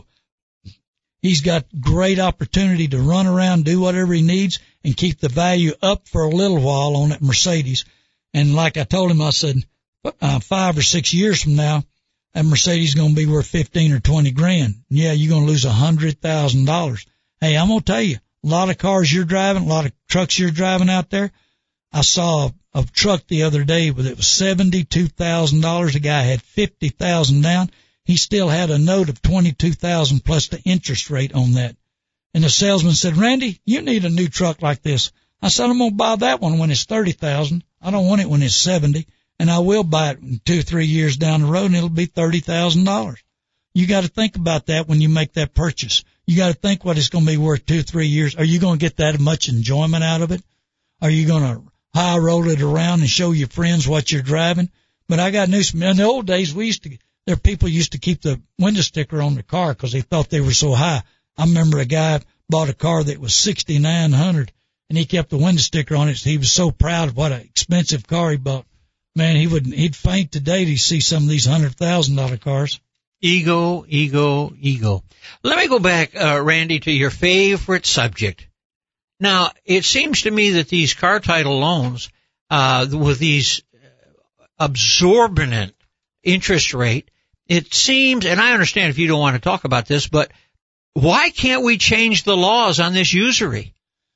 he's got great opportunity to run around, do whatever he needs, and keep the value up for a little while on that Mercedes. And like I told him, I said, uh, five or six years from now, that Mercedes is going to be worth fifteen or twenty grand. Yeah, you're going to lose a hundred thousand dollars. Hey, I'm going to tell you, a lot of cars you're driving, a lot of trucks you're driving out there. I saw a, a truck the other day, but it was seventy-two thousand dollars. The guy had fifty thousand down. He still had a note of twenty-two thousand plus the interest rate on that. And the salesman said, Randy, you need a new truck like this. I said, I'm going to buy that one when it's thirty thousand. I don't want it when it's seventy. And I will buy it in two, three years down the road, and it'll be thirty thousand dollars. You got to think about that when you make that purchase. You got to think what it's going to be worth two, three years. Are you going to get that much enjoyment out of it? Are you going to high roll it around and show your friends what you're driving? But I got news. In the old days, we used to, there people used to keep the window sticker on the car because they thought they were so high. I remember a guy bought a car that was sixty-nine hundred, and he kept the window sticker on it. He was so proud of what an expensive car he bought. Man, he would, he'd faint today to see some of these one hundred thousand dollars cars. Ego, ego, ego. Let me go back, uh, Randy, to your favorite subject. Now, it seems to me that these car title loans, uh, with these absorbent interest rate, it seems, and I understand if you don't want to talk about this, but why can't we change the laws on this usury?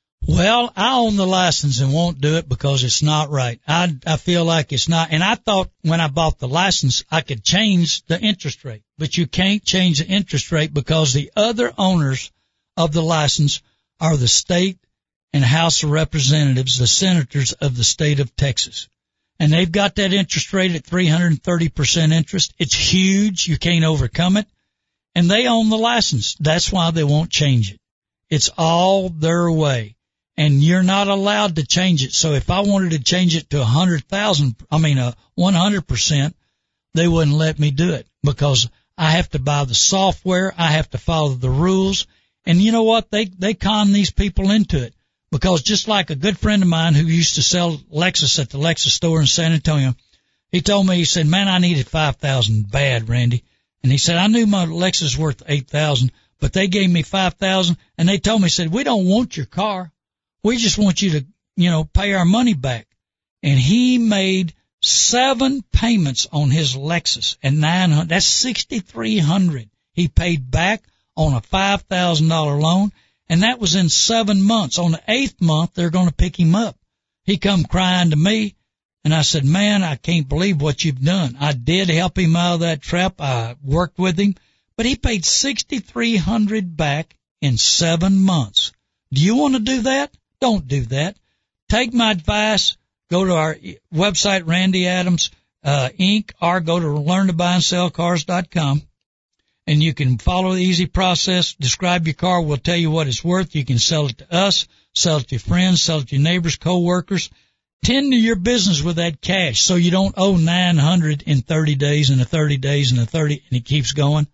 Well, I own the license and won't do it because it's not right. I, I feel like it's not. And I thought when I bought the license, I could change the interest rate. But you can't change the interest rate because the other owners of the license are the state and House of Representatives, the senators of the state of Texas. And they've got that interest rate at three hundred thirty percent interest. It's huge. You can't overcome it. And they own the license. That's why they won't change it. It's all their way. And you're not allowed to change it. So if I wanted to change it to a hundred thousand, I mean a one hundred percent, they wouldn't let me do it because I have to buy the software. I have to follow the rules. And you know what? They, they con these people into it because just like a good friend of mine who used to sell Lexus at the Lexus store in San Antonio, he told me, he said, man, I needed five thousand bad, Randy. And he said, I knew my Lexus was worth eight thousand, but they gave me five thousand and they told me, said, we don't want your car. We just want you to, you know, pay our money back. And he made seven payments on his Lexus at nine hundred. That's sixty-three hundred. He paid back on a five thousand dollars loan, and that was in seven months. On the eighth month, they're going to pick him up. He come crying to me, and I said, man, I can't believe what you've done. I did help him out of that trap. I worked with him, but he paid sixty-three hundred back in seven months. Do you want to do that? Don't do that. Take my advice. Go to our website, Randy Adams, uh, Incorporated, or go to learn to buy and sell cars dot com. And you can follow the easy process. Describe your car. We'll tell you what it's worth. You can sell it to us, sell it to your friends, sell it to your neighbors, co-workers. Tend to your business with that cash so you don't owe nine hundred in thirty days and a thirty days and a thirty, and it keeps going.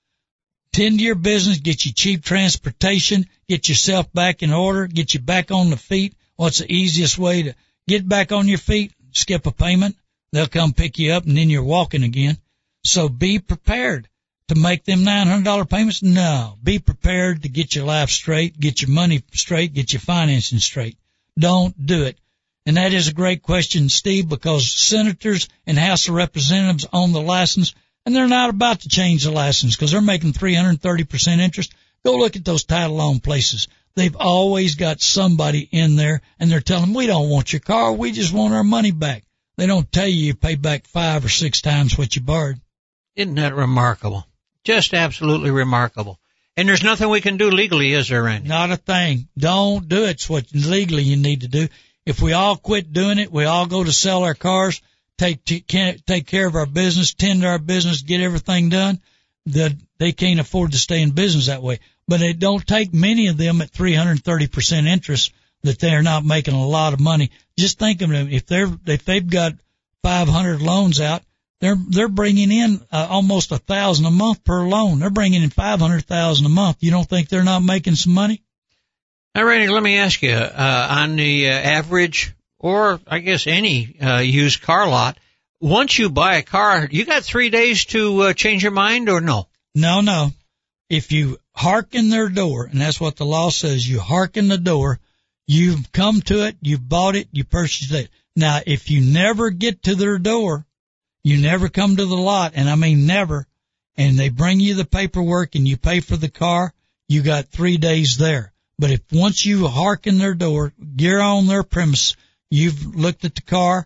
Tend to your business, get you cheap transportation, get yourself back in order, get you back on the feet. What's the easiest way to get back on your feet? Skip a payment. They'll come pick you up and then you're walking again. So be prepared to make them nine hundred dollars payments. No, be prepared to get your life straight, get your money straight, get your financing straight. Don't do it. And that is a great question, Steve, because senators and House of Representatives own the license. And they're not about to change the license because they're making three hundred thirty percent interest. Go look at those title loan places. They've always got somebody in there, and they're telling them, we don't want your car. We just want our money back. they don't tell you you pay back five or six times what you borrowed. Isn't that remarkable? Just absolutely remarkable. And there's nothing we can do legally, is there, Randy? Not a thing. Don't do it. It's what legally you need to do. If we all quit doing it, we all go to sell our cars, take take care of our business, tend to our business, get everything done, that they can't afford to stay in business that way. But it don't take many of them at three hundred thirty percent interest that they're not making a lot of money. Just think of them. If they're, if they've got five hundred loans out, they're, they're bringing in uh, almost a thousand a month per loan. They're bringing in five hundred thousand a month. You don't think they're not making some money? Now, Randy, let me ask you, uh, on the uh, average, or I guess any uh, used car lot, once you buy a car, you got three days to uh, change your mind, or no? No, no. If you hearken their door, and that's what the law says, you hearken the door, you've come to it, you've bought it, you purchased it. Now, if you never get to their door, you never come to the lot, and I mean never, and they bring you the paperwork and you pay for the car, you got three days there. But if once you hearken their door, you're on their premise, you've looked at the car,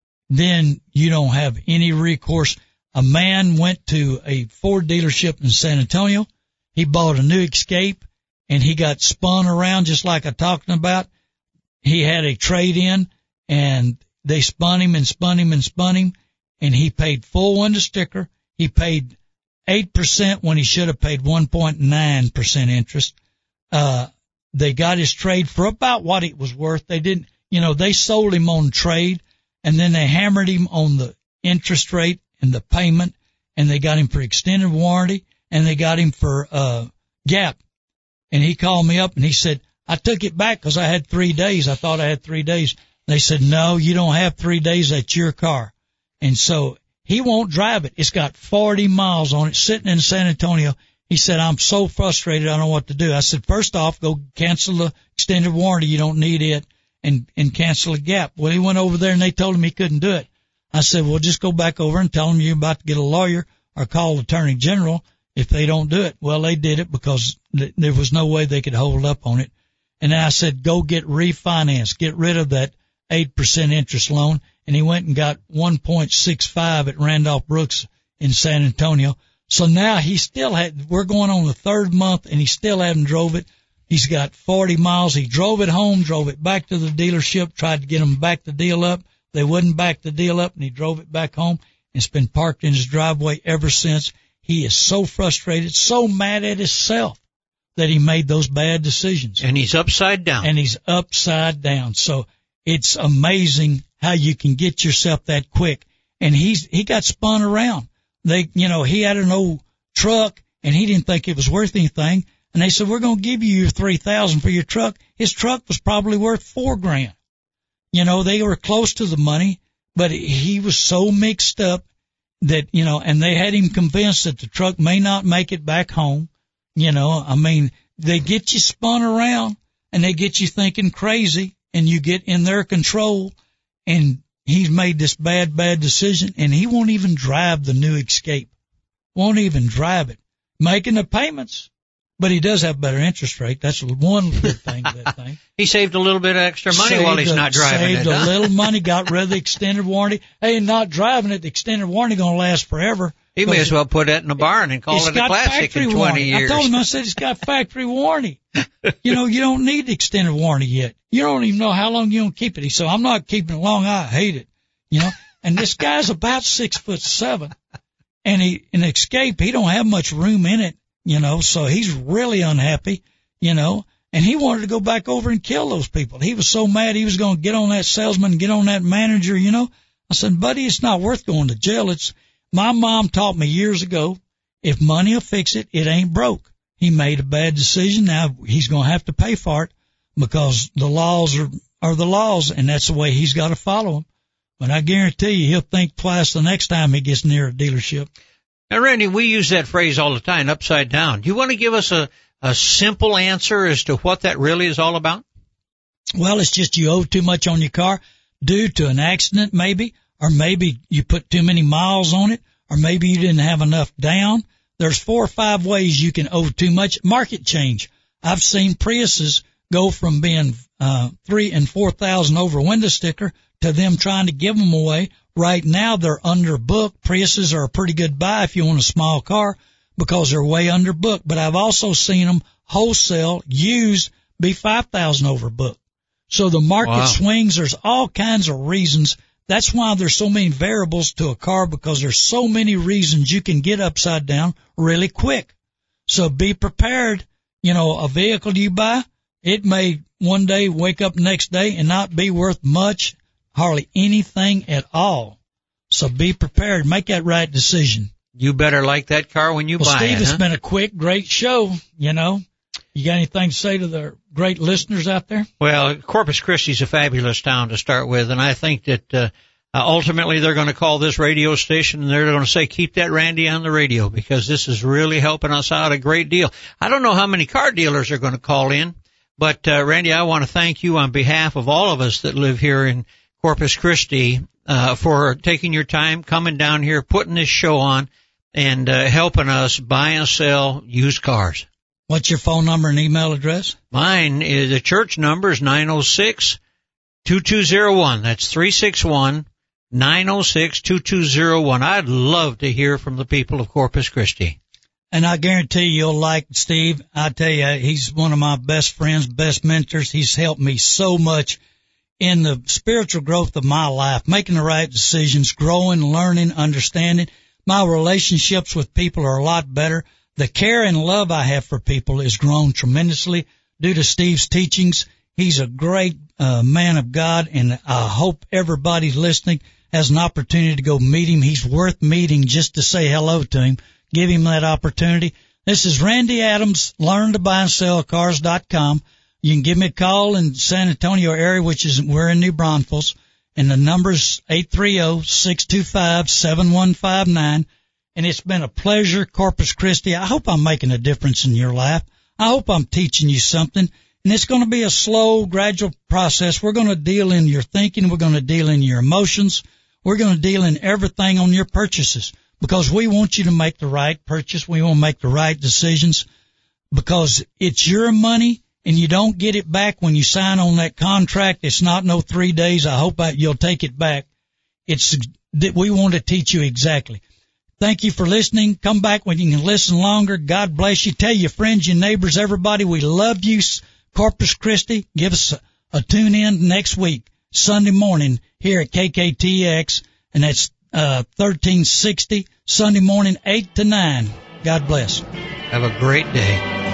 then you don't have any recourse. A man went to a Ford dealership in San Antonio. He bought a new Escape, and he got spun around just like I talked about. He had a trade-in, and they spun him and spun him and spun him, and he paid full window sticker. He paid eight percent when he should have paid one point nine percent interest. Uh, they got his trade for about what it was worth. They didn't, you know, they sold him on trade, and then they hammered him on the interest rate and the payment, and they got him for extended warranty, and they got him for uh gap. And he called me up and he said, I took it back because I had three days. I thought I had three days. They said, no, you don't have three days. That's your car. And so he won't drive it. It's got forty miles on it sitting in San Antonio. He said, I'm so frustrated. I don't know what to do. I said, first off, go cancel the extended warranty. You don't need it, and, and cancel a gap. Well, he went over there and they told him he couldn't do it. I said, well, just go back over and tell them you're about to get a lawyer or call the Attorney General if they don't do it. Well, they did it because th- there was no way they could hold up on it. And then I said, go get refinanced, get rid of that eight percent interest loan. And he went and got one point six five at Randolph Brooks in San Antonio. So now he still had, we're going on the third month and he still hasn't drove it. He's got forty miles. He drove it home, drove it back to the dealership, tried to get them back the deal up. They wouldn't back the deal up, and he drove it back home. It's been parked in his driveway ever since. He is so frustrated, so mad at himself that he made those bad decisions. And he's upside down. And he's upside down. So it's amazing how you can get yourself that quick. And he's, he got spun around. They, you know, he had an old truck and he didn't think it was worth anything. And they said, we're going to give you your three thousand for your truck. His truck was probably worth four grand. You know, they were close to the money, but he was so mixed up that, you know, and they had him convinced that the truck may not make it back home. You know, I mean, they get you spun around and they get you thinking crazy and you get in their control, and he's made this bad, bad decision, and he won't even drive the new Escape. Won't even drive it. Making the payments. But he does have better interest rate. That's one good thing of that thing. He saved a little bit of extra money saved while he's a, not driving saved it. Saved huh? a little money, got rid of the extended warranty. Hey, not driving it, the extended warranty going to last forever. He may as well put that in a barn and call it a classic in twenty warranty. years. I told him, I said, it's got factory warranty. You know, you don't need the extended warranty yet. You don't even know how long you're going to keep it. He said, I'm not keeping it long. I hate it. You know, and this guy's about six foot seven, and he, an Escape, he don't have much room in it. You know, so he's really unhappy, you know, and he wanted to go back over and kill those people. He was so mad he was going to get on that salesman, get on that manager, you know. I said, buddy, it's not worth going to jail. It's, my mom taught me years ago, if money will fix it, it ain't broke. He made a bad decision. Now he's going to have to pay for it because the laws are, are the laws, and that's the way he's got to follow them. But I guarantee you he'll think twice the next time he gets near a dealership. Now, Randy, we use that phrase all the time, upside down. Do you want to give us a, a simple answer as to what that really is all about? Well, it's just you owe too much on your car due to an accident maybe, or maybe you put too many miles on it, or maybe you didn't have enough down. There's four or five ways you can owe too much. Market change. I've seen Priuses go from being uh, three and four thousand over window sticker to them trying to give them away. Right now they're under book. Priuses are a pretty good buy if you want a small car because they're way under book. But I've also seen them wholesale used be five thousand over book. So the market wow. swings. There's all kinds of reasons. That's why there's so many variables to a car, because there's so many reasons you can get upside down really quick. So be prepared. You know, a vehicle you buy, it may one day wake up next day and not be worth much, hardly anything at all. So be prepared. Make that right decision. You better like that car when you well, buy Steve, it. Steve, it's huh? been a quick, great show, you know. You got anything to say to the great listeners out there? Well, Corpus Christi's a fabulous town to start with, and I think that uh, ultimately they're going to call this radio station and they're going to say, keep that Randy on the radio, because this is really helping us out a great deal. I don't know how many car dealers are going to call in, but uh, Randy, I want to thank you on behalf of all of us that live here in Corpus Christi uh, for taking your time, coming down here, putting this show on, and uh, helping us buy and sell used cars. What's your phone number and email address? Mine is, the church number is nine oh six, two two oh one. That's three six one, nine oh six, two two oh one. I'd love to hear from the people of Corpus Christi. And I guarantee you'll like Steve. I tell you, he's one of my best friends, best mentors. He's helped me so much in the spiritual growth of my life, making the right decisions, growing, learning, understanding. My relationships with people are a lot better. The care and love I have for people has grown tremendously due to Steve's teachings. He's a great uh, man of God, and I hope everybody listening has an opportunity to go meet him. He's worth meeting just to say hello to him. Give him that opportunity. This is Randy Adams, learn to buy and sell cars dot com. You can give me a call in San Antonio area, which is, we're in New Braunfels, and the number's eight three zero, six two five, seven one five nine. And it's been a pleasure, Corpus Christi. I hope I'm making a difference in your life. I hope I'm teaching you something. And it's going to be a slow, gradual process. We're going to deal in your thinking. We're going to deal in your emotions. We're going to deal in everything on your purchases, because we want you to make the right purchase. We want to make the right decisions, because it's your money and you don't get it back when you sign on that contract. It's not no three days. I hope you'll take it back. It's that we want to teach you exactly. Thank you for listening. Come back when you can listen longer. God bless you. Tell your friends, your neighbors, everybody, we love you. Corpus Christi, give us a, a tune in next week, Sunday morning here at K K T X, and that's uh thirteen sixty, Sunday morning, eight to nine. God bless. Have a great day.